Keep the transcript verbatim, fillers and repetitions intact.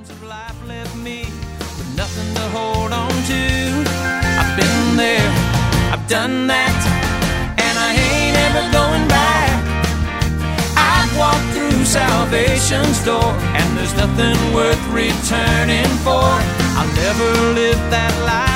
of life left me with nothing to hold on to. I've been there, I've done that, and I ain't ever going back. I've walked through salvation's door, and there's nothing worth returning for. I'll never live that life